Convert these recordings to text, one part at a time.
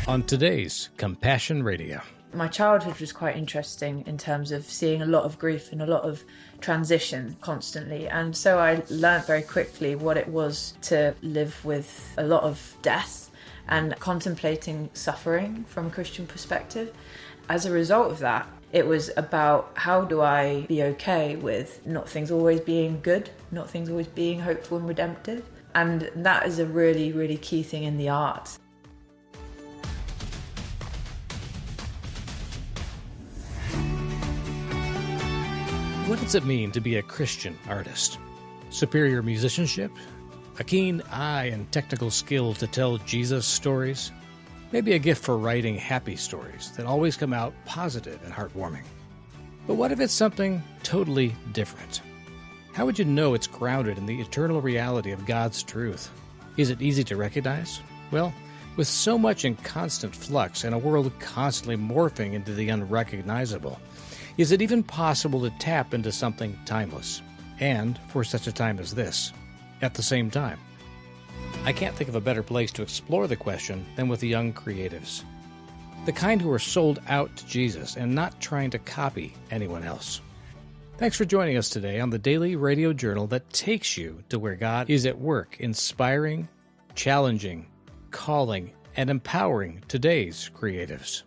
On today's Compassion Radio. My childhood was quite interesting in terms of seeing a lot of grief and a lot of transition constantly. And so I learned very quickly what it was to live with a lot of death and contemplating suffering from a Christian perspective. As a result of that, it was about how do I be okay with not things always being good, not things always being hopeful and redemptive. And that is a really, really key thing in the arts. What does it mean to be a Christian artist? Superior musicianship? A keen eye and technical skill to tell Jesus stories? Maybe a gift for writing happy stories that always come out positive and heartwarming. But what if it's something totally different? How would you know it's grounded in the eternal reality of God's truth? Is it easy to recognize? Well, with so much in constant flux and a world constantly morphing into the unrecognizable, is it even possible to tap into something timeless, and for such a time as this, at the same time? I can't think of a better place to explore the question than with the young creatives. The kind who are sold out to Jesus and not trying to copy anyone else. Thanks for joining us today on the Daily Radio Journal that takes you to where God is at work, inspiring, challenging, calling, and empowering today's creatives.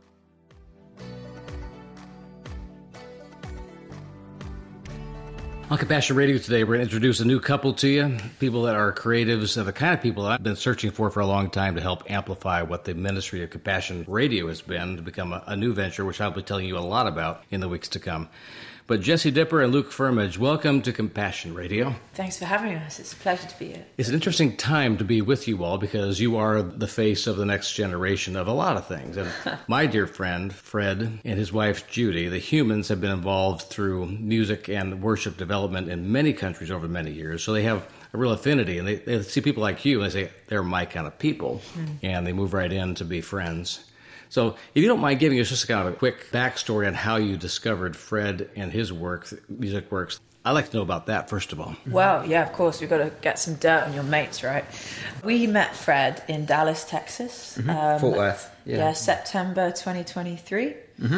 On Compassion Radio today, we're going to introduce a new couple to you, people that are creatives, the kind of people that I've been searching for a long time to help amplify what the ministry of Compassion Radio has been to become a new venture, which I'll be telling you a lot about in the weeks to come. But Jesse Dipper and Luke Firmage, welcome to Compassion Radio. Thanks for having us. It's a pleasure to be here. It's an interesting time to be with you all because you are the face of the next generation of a lot of things. And my dear friend, Fred, and his wife, Judy, the Humans have been involved through music and worship development in many countries over many years. So they have a real affinity, and they see people like you and they say, they're my kind of people. And they move right in to be friends. So if you don't mind giving us just kind of a quick backstory on how you discovered Fred and his work, music works, I'd like to know about that, first of all. Well, yeah, of course, we've got to get some dirt on your mates, right? We met Fred in Dallas, Texas. Fort Worth. Yeah, September 2023.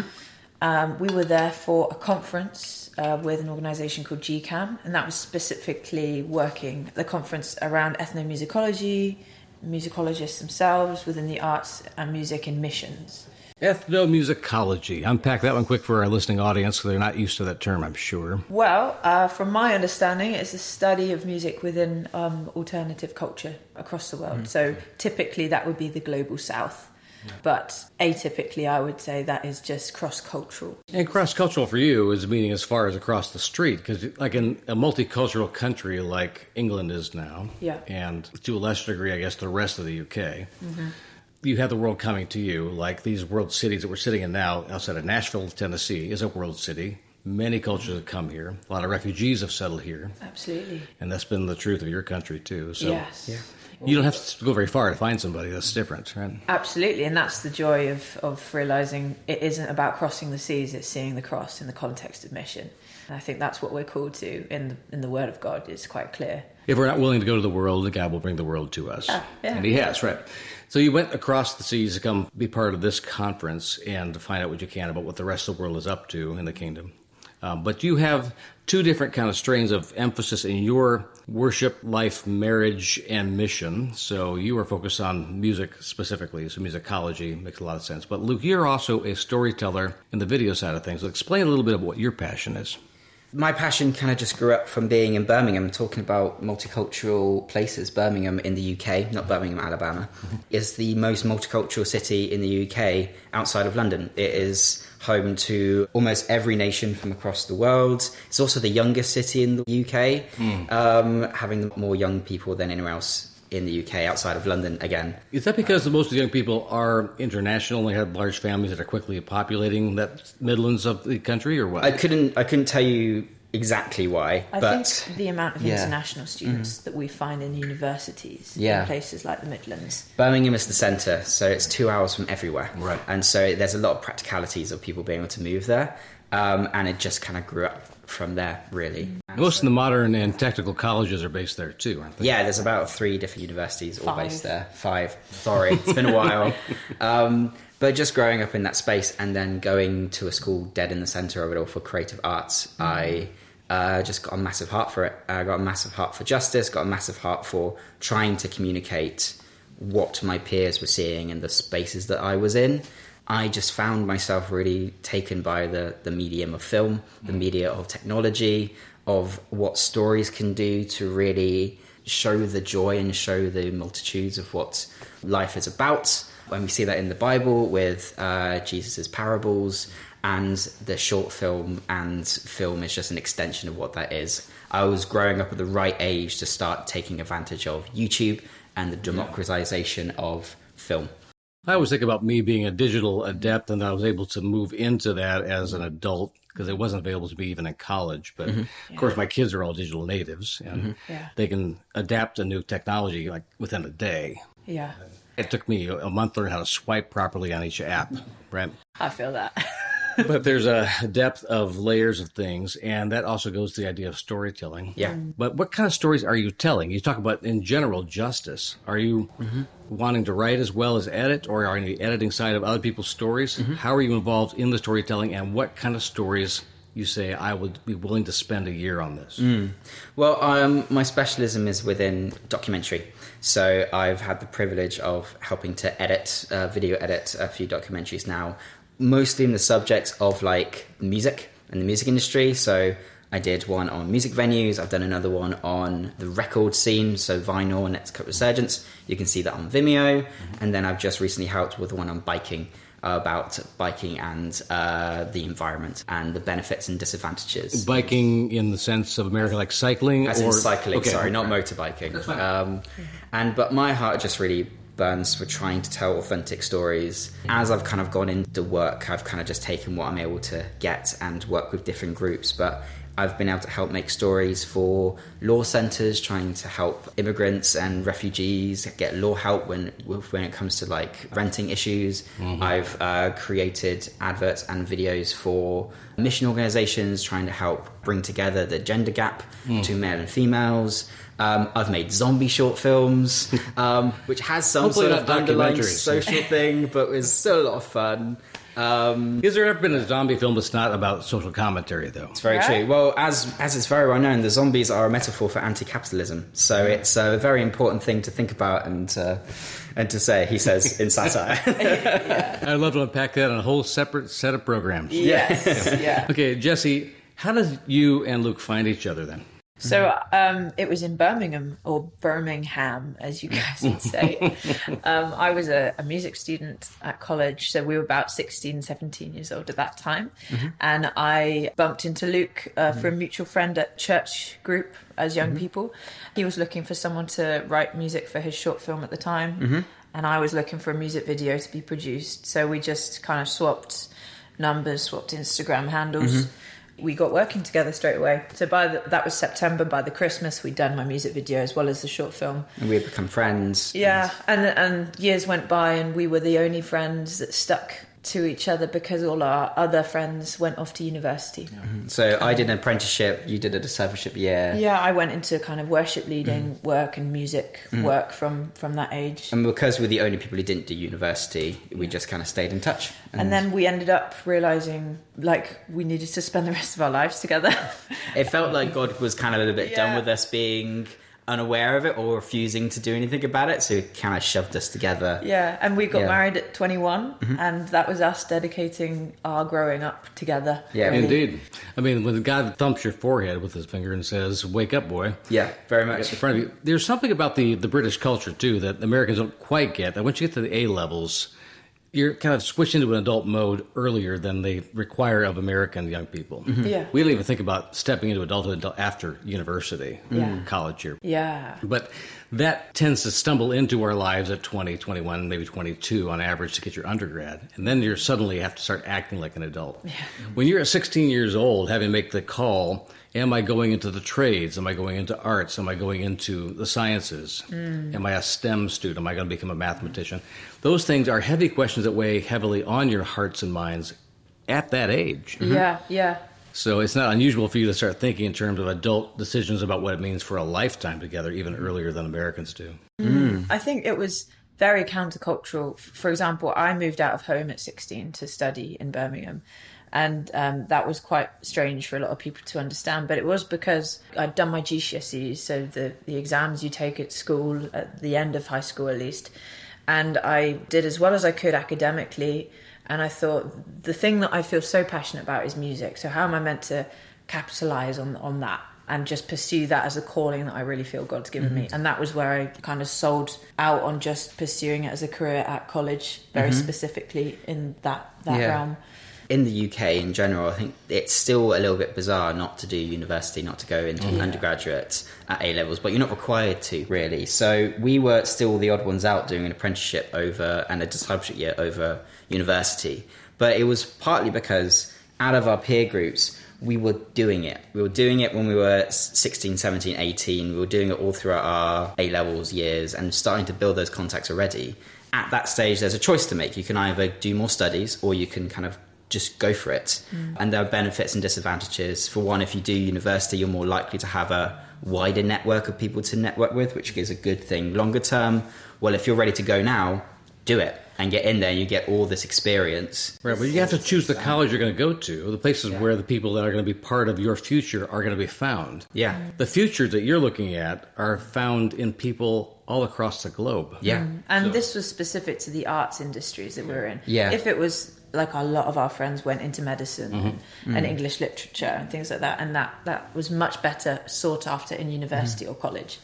We were there for a conference with an organisation called GCAM, and that was specifically working the conference around ethnomusicology, musicologists themselves within the arts and music in missions. Ethnomusicology. Unpack that one quick for our listening audience, because they're not used to that term, I'm sure. Well, from my understanding, it's a study of music within alternative culture across the world. So typically that would be the global south. But atypically, I would say that is just cross-cultural. And cross-cultural for you is meaning as far as across the street, because like in a multicultural country like England is now, and to a lesser degree, I guess, the rest of the UK, you have the world coming to you, like these world cities that we're sitting in now outside of Nashville, Tennessee, is a world city. Many cultures have come here. A lot of refugees have settled here. Absolutely. And that's been the truth of your country, too. So. Yes. Yeah. You don't have to go very far to find somebody that's different, right? Absolutely, and that's the joy of realising it isn't about crossing the seas, it's seeing the cross in the context of mission. And I think that's what we're called to in the Word of God. It's quite clear. If we're not willing to go to the world, God will bring the world to us. And He has, right? So you went across the seas to come be part of this conference and to find out what you can about what the rest of the world is up to in the kingdom. But you have two different kind of strains of emphasis in your worship, life, marriage, and mission. So you are focused on music specifically, so musicology makes a lot of sense. But Luke, you're also a storyteller in the video side of things. So explain a little bit of what your passion is. My passion kind of just grew up from being in Birmingham, talking about multicultural places. Birmingham in the UK, not Birmingham, Alabama, is the most multicultural city in the UK outside of London. It is home to almost every nation from across the world. It's also the youngest city in the UK, having more young people than anywhere else in the UK outside of London again. Is that because most of the young people are international and they have large families that are quickly populating that Midlands of the country, or what? I couldn't tell you exactly why. I think the amount of international students that we find in universities in places like the Midlands. Birmingham is the centre, so it's 2 hours from everywhere. Right. And so there's a lot of practicalities of people being able to move there. And it just kind of grew up from there, really. Most of the modern and technical colleges are based there too, aren't they? Yeah, there's about 3 different universities all based there. 5. Sorry, it's been a while. But just growing up in that space and then going to a school dead in the centre of it all for creative arts, I just got a massive heart for it. I got a massive heart for justice, got a massive heart for trying to communicate what my peers were seeing in the spaces that I was in. I just found myself really taken by the medium of film, the media of technology, of what stories can do to really show the joy and show the multitudes of what life is about. When we see that in the Bible with Jesus' parables, and the short film and film is just an extension of what that is. I was growing up at the right age to start taking advantage of YouTube and the democratization of film. I always think about me being a digital adept, and I was able to move into that as an adult because it wasn't available to me even in college. But of course, my kids are all digital natives, and they can adapt to new technology like within a day. Yeah. It took me a month to learn how to swipe properly on each app, right? I feel that. But there's a depth of layers of things, and that also goes to the idea of storytelling. Yeah. But what kind of stories are you telling? You talk about, in general, justice. Are you wanting to write as well as edit, or are you on the editing side of other people's stories? How are you involved in the storytelling, and what kind of stories you say, I would be willing to spend a year on this? Well, my specialism is within documentary. So I've had the privilege of helping to edit, video edit a few documentaries now, mostly in the subjects of like music and the music industry. So I did one on music venues. I've done another one on the record scene, so vinyl and Netscope Resurgence. You can see that on Vimeo. And then I've just recently helped with one on biking, about biking and the environment and the benefits and disadvantages. Biking in the sense of America, like cycling? As in cycling, okay. sorry, not motorbikeing. That's fine. But my heart just really burns for trying to tell authentic stories. As I've kind of gone into work, I've kind of just taken what I'm able to get and work with different groups, but I've been able to help make stories for law centres, trying to help immigrants and refugees get law help when it comes to like renting issues. I've created adverts and videos for mission organisations, trying to help bring together the gender gap between male and females. I've made zombie short films, which has some Hopefully sort of not underlying documentaries. social thing, but it's still a lot of fun. Has there ever been a zombie film that's not about social commentary, though? It's very true. Well, as it's very well known, the zombies are a metaphor for anti-capitalism. So it's a very important thing to think about and to say, he says, in satire. I'd love to unpack that on a whole separate set of programs. Yes. Yeah. Okay, Jesse, how did you and Luke find each other then? So it was in Birmingham, or Birmingham, as you guys would say. I was a music student at college, so we were about 16, 17 years old at that time. And I bumped into Luke for a mutual friend at church group as young people. He was looking for someone to write music for his short film at the time. And I was looking for a music video to be produced. So we just kind of swapped numbers, swapped Instagram handles. We got working together straight away. So that was September. By the Christmas, we'd done my music video as well as the short film. And we had become friends. Yeah, and years went by and we were the only friends that stuck to each other because all our other friends went off to university. So I did an apprenticeship, you did a discipleship year. Yeah, I went into kind of worship leading work and music work from that age. And because we're the only people who didn't do university, we just kind of stayed in touch. And then we ended up realising, like, we needed to spend the rest of our lives together. It felt like God was kind of a little bit done with us being unaware of it or refusing to do anything about it, so he kind of shoved us together. Yeah, and we got married at 21, and that was us dedicating our growing up together. Yeah, Indeed. I mean, when God thumps your forehead with his finger and says, "Wake up, boy." Yeah, very much. In front of you. There's something about the British culture, too, that Americans don't quite get. That once you get to the A levels, you're kind of switched into an adult mode earlier than they require of American young people. Yeah. We don't even think about stepping into adulthood until after university, college year. Yeah. But that tends to stumble into our lives at 20, 21, maybe 22 on average to get your undergrad. And then you suddenly have to start acting like an adult. Yeah. When you're 16 years old, having to make the call, am I going into the trades? Am I going into arts? Am I going into the sciences? Am I a STEM student? Am I going to become a mathematician? Those things are heavy questions that weigh heavily on your hearts and minds at that age. Yeah, yeah. So it's not unusual for you to start thinking in terms of adult decisions about what it means for a lifetime together, even earlier than Americans do. I think it was very countercultural. For example, I moved out of home at 16 to study in Birmingham. And that was quite strange for a lot of people to understand. But it was because I'd done my GCSEs, so the exams you take at school, at the end of high school at least. And I did as well as I could academically. And I thought, the thing that I feel so passionate about is music. So how am I meant to capitalise on that and just pursue that as a calling that I really feel God's given me? And that was where I kind of sold out on just pursuing it as a career at college, very specifically in that realm. In the UK in general, I think it's still a little bit bizarre not to do university, not to go into undergraduate at A-levels, but you're not required to, really. So we were still the odd ones out doing an apprenticeship and a discipleship year over university. But it was partly because out of our peer groups, we were doing it. We were doing it when we were 16, 17, 18. We were doing it all throughout our A-levels years and starting to build those contacts already. At that stage, there's a choice to make. You can either do more studies or you can kind of just go for it. And there are benefits and disadvantages. For one, if you do university, you're more likely to have a wider network of people to network with, which is a good thing. Longer term, well, if you're ready to go now, do it and get in there and you get all this experience. Right, but you have to choose the college you're going to go to, or the places where the people that are going to be part of your future are going to be found. Yeah. The futures that you're looking at are found in people all across the globe. Yeah. And this was specific to the arts industries that we're in. Yeah. If it was like a lot of our friends went into medicine and English literature and things like that, and that was much better sought after in university or college.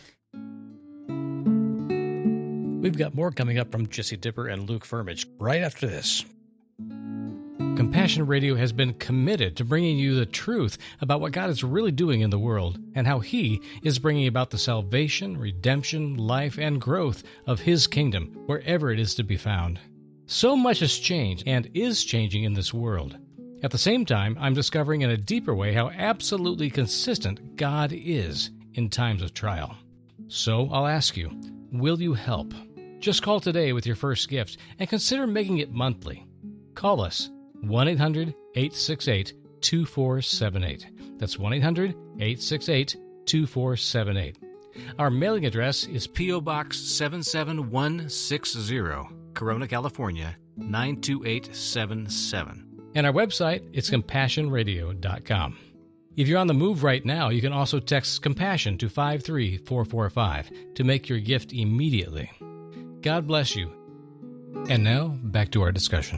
We've got more coming up from Jesse Dipper and Luke Firmage right after this. Compassion Radio has been committed to bringing you the truth about what God is really doing in the world and how He is bringing about the salvation, redemption, life, and growth of His kingdom wherever it is to be found. So much has changed and is changing in this world. At the same time, I'm discovering in a deeper way how absolutely consistent God is in times of trial. So I'll ask you, will you help? Just call today with your first gift and consider making it monthly. Call us 1-800-868-2478. That's 1-800-868-2478. Our mailing address is P.O. Box 77160, Corona, California, 92877. And our website is CompassionRadio.com. If you're on the move right now, you can also text Compassion to 53445 to make your gift immediately. God bless you. And now, back to our discussion.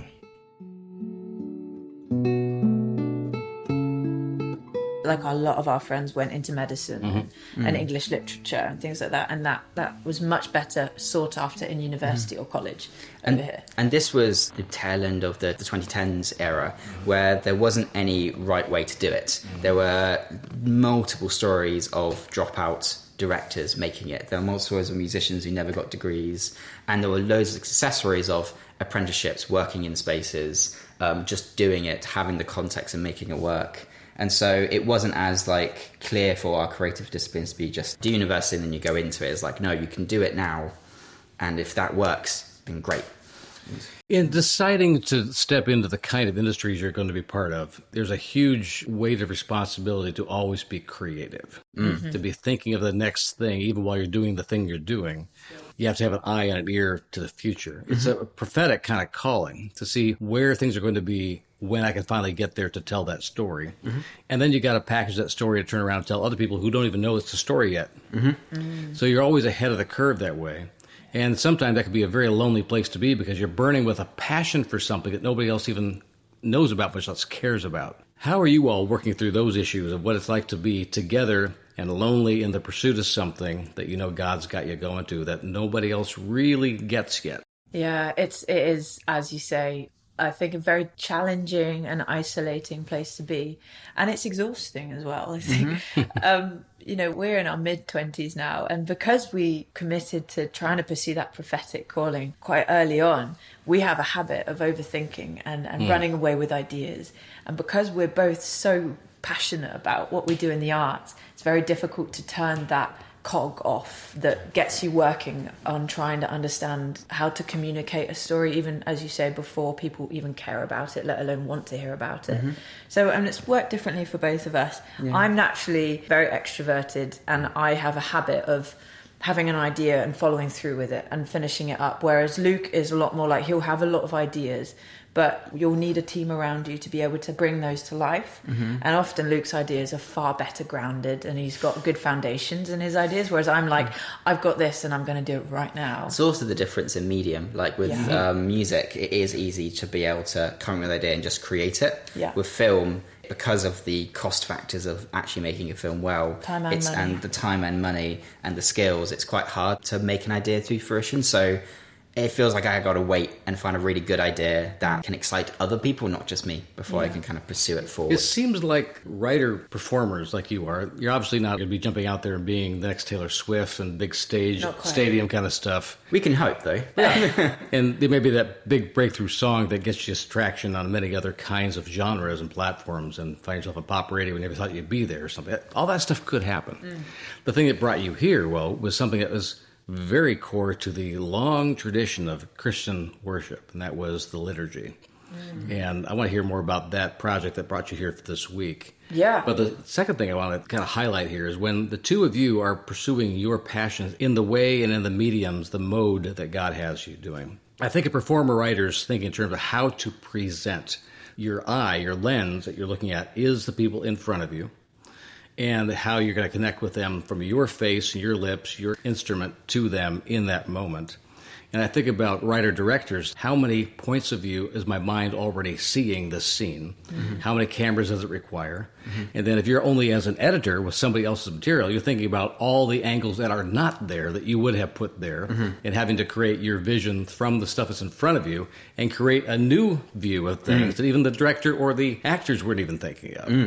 Like a lot of our friends went into medicine and English literature and things like that, and that was much better sought after in university or college over here. And this was the tail end of the 2010s era, where there wasn't any right way to do it. There were multiple stories of dropout directors making it. There were multiple stories of musicians who never got degrees, and there were loads of success stories of apprenticeships, working in spaces, just doing it, having the context and making it work. And so it wasn't as like clear for our creative disciplines to be just do university and then you go into it. It's like, no, you can do it now. And if that works, then great. In deciding to step into the kind of industries you're going to be part of, there's a huge weight of responsibility to always be creative, to be thinking of the next thing, even while you're doing the thing you're doing. You have to have an eye and an ear to the future. It's a prophetic kind of calling to see where things are going to be when I can finally get there to tell that story. And then you got to package that story to turn around and tell other people who don't even know it's a story yet. So you're always ahead of the curve that way. And sometimes that can be a very lonely place to be because you're burning with a passion for something that nobody else even knows about, much less cares about. How are you all working through those issues of what it's like to be together and lonely in the pursuit of something that you know God's got you going to that nobody else really gets yet? Yeah, it is, as you say, I think a very challenging and isolating place to be. And it's exhausting as well, I think. We're in our mid-20s now. And because we committed to trying to pursue that prophetic calling quite early on, we have a habit of overthinking and running away with ideas. And because we're both so passionate about what we do in the arts, it's very difficult to turn that cog off that gets you working on trying to understand how to communicate a story, even, as you say, before people even care about it, let alone want to hear about it. So, and it's worked differently for both of us. I'm naturally very extroverted, and I have a habit of having an idea and following through with it and finishing it up, whereas Luke is a lot more like, he'll have a lot of ideas, but you'll need a team around you to be able to bring those to life. And often Luke's ideas are far better grounded, and he's got good foundations in his ideas, whereas I'm like, I've got this and I'm going to do it right now. It's also the difference in medium. Like with music, it is easy to be able to come up with an idea and just create it. With film, because of the cost factors of actually making a film well, and the time and money and the skills, it's quite hard to make an idea to fruition. So it feels like I got to wait and find a really good idea that can excite other people, not just me, before I can kind of pursue it forward. It seems like writer-performers like you are, you're obviously not going to be jumping out there and being the next Taylor Swift and big stage, stadium kind of stuff. We can hope, though. And there may be that big breakthrough song that gets you traction on many other kinds of genres and platforms, and find yourself on pop radio and you never thought you'd be there or something. All that stuff could happen. The thing that brought you here, well, was something that was very core to the long tradition of Christian worship, and that was the liturgy. And I want to hear more about that project that brought you here this week. But the second thing I want to kind of highlight here is when the two of you are pursuing your passions in the way and in the mediums, the mode that God has you doing. I think a performer writers think in terms of how to present. Your eye, your lens that you're looking at is the people in front of you, and how you're going to connect with them from your face, your lips, your instrument to them in that moment. And I think about writer-directors, how many points of view is my mind already seeing this scene? How many cameras does it require? And then if you're only as an editor with somebody else's material, you're thinking about all the angles that are not there that you would have put there, and having to create your vision from the stuff that's in front of you and create a new view of things that even the director or the actors weren't even thinking of.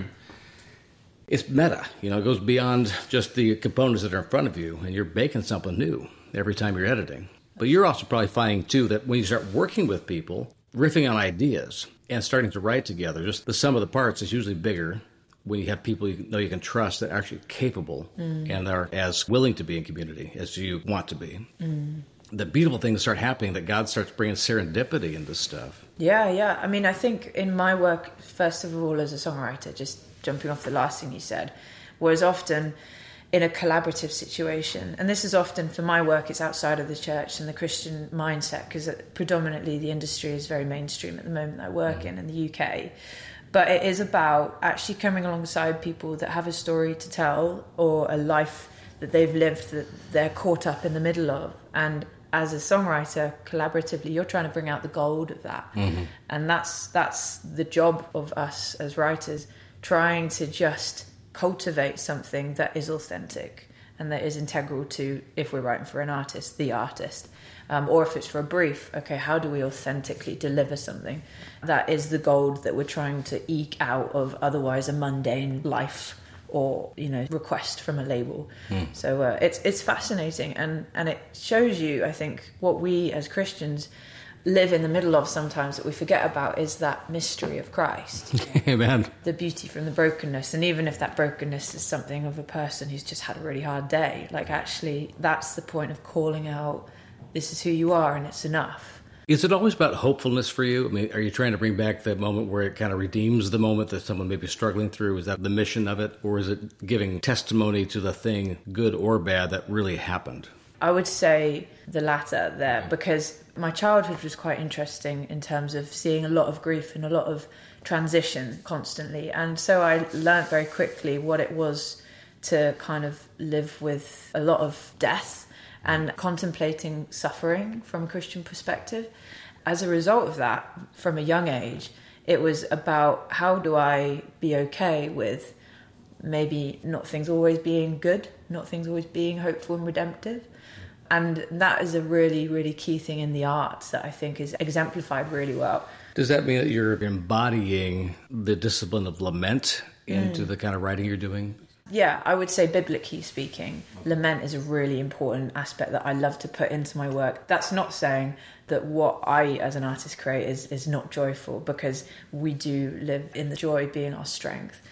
It's meta, it goes beyond just the components that are in front of you, and you're making something new every time you're editing. But you're also probably finding, too, that when you start working with people, riffing on ideas and starting to write together, just the sum of the parts is usually bigger when you have people you know you can trust that are actually capable and are as willing to be in community as you want to be. The beautiful things start happening, that God starts bringing serendipity into stuff. Yeah. I mean, I think in my work, first of all, as a songwriter, just jumping off the last thing you said, was often in a collaborative situation. And this is often, for my work, it's outside of the church and the Christian mindset, because predominantly the industry is very mainstream at the moment I work in the UK. But it is about actually coming alongside people that have a story to tell, or a life that they've lived that they're caught up in the middle of. And as a songwriter, collaboratively, you're trying to bring out the gold of that. And that's the job of us as writers, trying to just cultivate something that is authentic and that is integral to, if we're writing for an artist, the artist. Or if it's for a brief, okay, how do we authentically deliver something that is the gold that we're trying to eke out of otherwise a mundane life or, request from a label. So it's fascinating, and it shows you, I think, what we as Christians live in the middle of sometimes that we forget about is that mystery of Christ. Amen. The beauty from the brokenness. And even if that brokenness is something of a person who's just had a really hard day, like actually that's the point of calling out, this is who you are and it's enough. Is it always about hopefulness for you? I mean, are you trying to bring back that moment where it kind of redeems the moment that someone may be struggling through? Is that the mission of it? Or is it giving testimony to the thing, good or bad, that really happened? I would say the latter there, because my childhood was quite interesting in terms of seeing a lot of grief and a lot of transition constantly. And so I learned very quickly what it was to kind of live with a lot of death and contemplating suffering from a Christian perspective. As a result of that, from a young age, it was about how do I be okay with maybe not things always being good, not things always being hopeful and redemptive. And that is a really, really key thing in the arts that I think is exemplified really well. Does that mean that you're embodying the discipline of lament into the kind of writing you're doing? Yeah, I would say biblically speaking, lament is a really important aspect that I love to put into my work. That's not saying that what I as an artist create is not joyful, because we do live in the joy being our strength.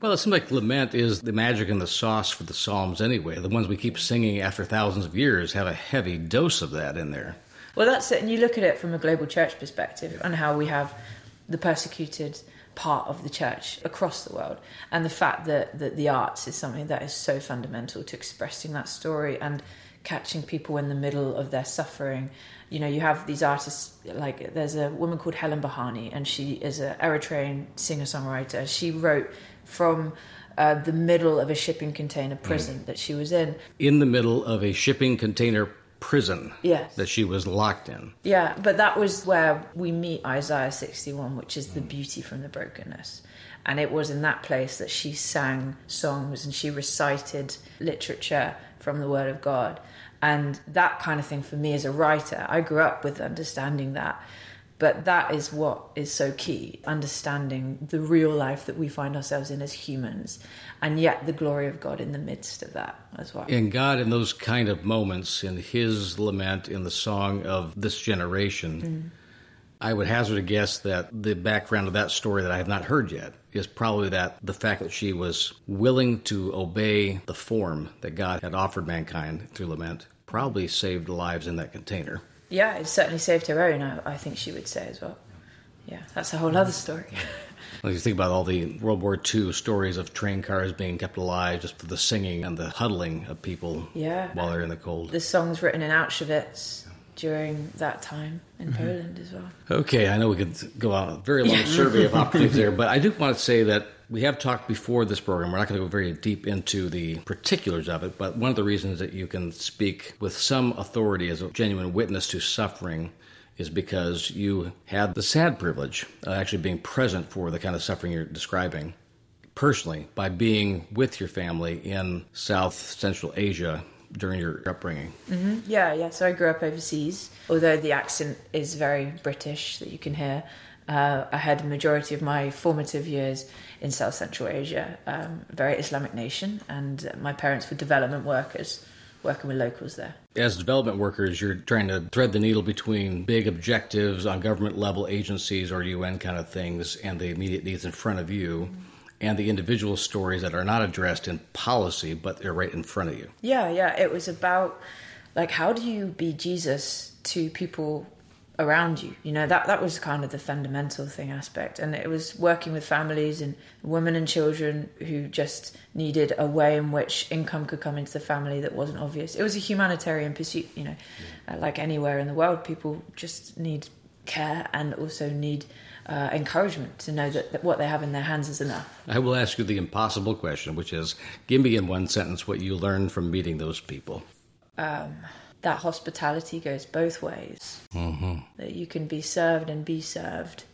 Well, it seems like lament is the magic and the sauce for the Psalms anyway. The ones we keep singing after thousands of years have a heavy dose of that in there. Well, that's it. And you look at it from a global church perspective and how we have the persecuted part of the church across the world. And the fact that the arts is something that is so fundamental to expressing that story and catching people in the middle of their suffering. You know, you have these artists, like there's a woman called Helen Bahani, and she is an Eritrean singer-songwriter. She wrote from the middle of a shipping container prison that she was in. In the middle of a shipping container prison. Yes. That she was locked in. Yeah, but that was where we meet Isaiah 61, which is the beauty from the brokenness. And it was in that place that she sang songs and she recited literature from the Word of God. And that kind of thing for me as a writer, I grew up with understanding that. But that is what is so key, understanding the real life that we find ourselves in as humans, and yet the glory of God in the midst of that as well. And God, in those kind of moments, in his lament, in the song of this generation, I would hazard a guess that the background of that story that I have not heard yet is probably that the fact that she was willing to obey the form that God had offered mankind through lament probably saved lives in that container. Yeah, it certainly saved her own, I think she would say as well. Yeah, that's a whole other story. Well, you think about all the World War II stories of train cars being kept alive just for the singing and the huddling of people while they're in the cold. The songs written in Auschwitz during that time in Poland as well. Okay, I know we could go on a very long survey of opportunities there, but I do want to say that we have talked before this program. We're not going to go very deep into the particulars of it, but one of the reasons that you can speak with some authority as a genuine witness to suffering is because you had the sad privilege of actually being present for the kind of suffering you're describing personally by being with your family in South Central Asia during your upbringing. Mm-hmm. Yeah. So I grew up overseas, although the accent is very British that you can hear. I had a majority of my formative years in South Central Asia, a very Islamic nation, and my parents were development workers working with locals there. As development workers, you're trying to thread the needle between big objectives on government level agencies or UN kind of things and the immediate needs in front of you and the individual stories that are not addressed in policy, but they're right in front of you. Yeah. It was about, like, how do you be Jesus to people around you? You know, that was kind of the fundamental thing aspect. And it was working with families and women and children who just needed a way in which income could come into the family that wasn't obvious. It was a humanitarian pursuit, you know. Like anywhere in the world, people just need care and also need encouragement to know that what they have in their hands is enough. I will ask you the impossible question, which is, give me in one sentence what you learned from meeting those people. That hospitality goes both ways. Mm-hmm. That you can be served and be served,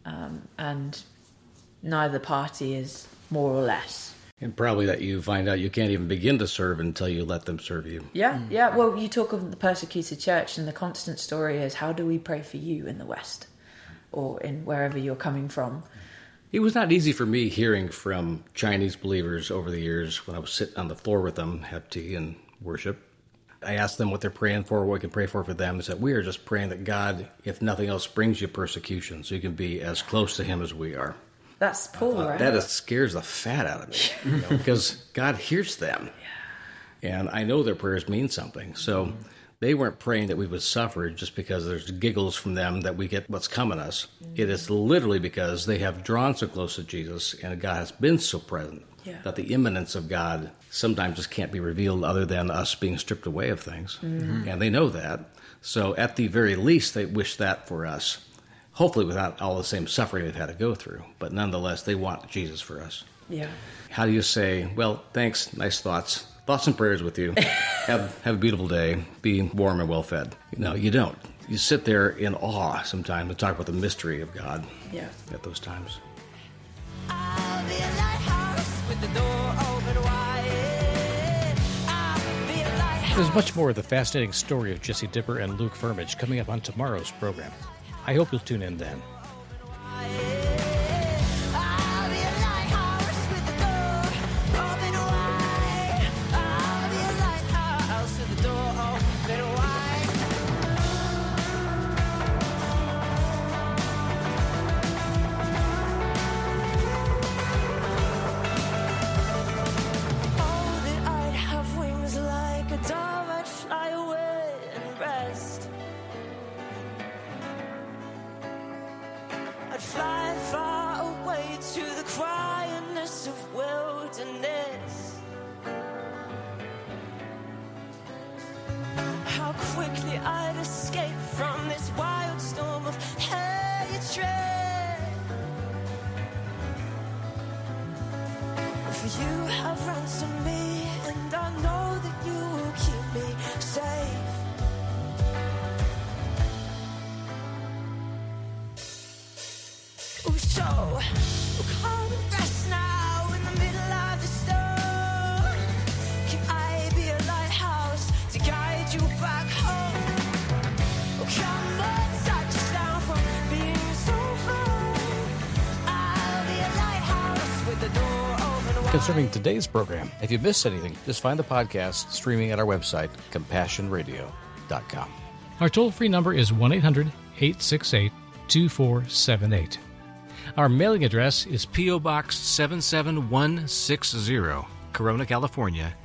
and neither party is more or less. And probably that you find out you can't even begin to serve until you let them serve you. Yeah. Well, you talk of the persecuted church, and the constant story is, how do we pray for you in the West or in wherever you're coming from? It was not easy for me hearing from Chinese believers over the years when I was sitting on the floor with them, have tea and worship. I asked them what they're praying for, what we can pray for them. They said, we are just praying that God, if nothing else, brings you persecution so you can be as close to him as we are. That's Paul, right? That scares the fat out of me, because God hears them. Yeah. And I know their prayers mean something. So they weren't praying that we would suffer just because there's giggles from them that we get what's coming us. It is literally because they have drawn so close to Jesus and God has been so present that the immanence of God sometimes just can't be revealed other than us being stripped away of things. Mm-hmm. And they know that. So at the very least, they wish that for us. Hopefully without all the same suffering they've had to go through. But nonetheless, they want Jesus for us. Yeah. How do you say, well, thanks, nice thoughts. Thoughts and prayers with you. Have a beautiful day. Be warm and well fed. No, you don't. You sit there in awe sometimes and talk about the mystery of God at those times. I'll be a lighthouse with the door open wide. I'll be a lighthouse. There's much more of the fascinating story of Jesse Dipper and Luke Firmage coming up on tomorrow's program. I hope you'll tune in then. fly far away to the quietness of wilderness. How quickly I'd escape from this wild storm of hatred. For you have ransomed me, and I know that you will keep me safe. Oh, so come and rest now in the middle of the storm. Can I be a lighthouse to guide you back home? Oh, come on, touch us down from being so far. I'll be a lighthouse with the door open wide. Concerning today's program, if you missed anything, just find the podcast streaming at our website, CompassionRadio.com. Our toll-free number is 1-800-868-2478. Our mailing address is P.O. Box 77160, Corona, California,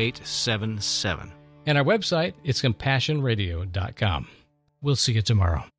92877. And our website is CompassionRadio.com. We'll see you tomorrow.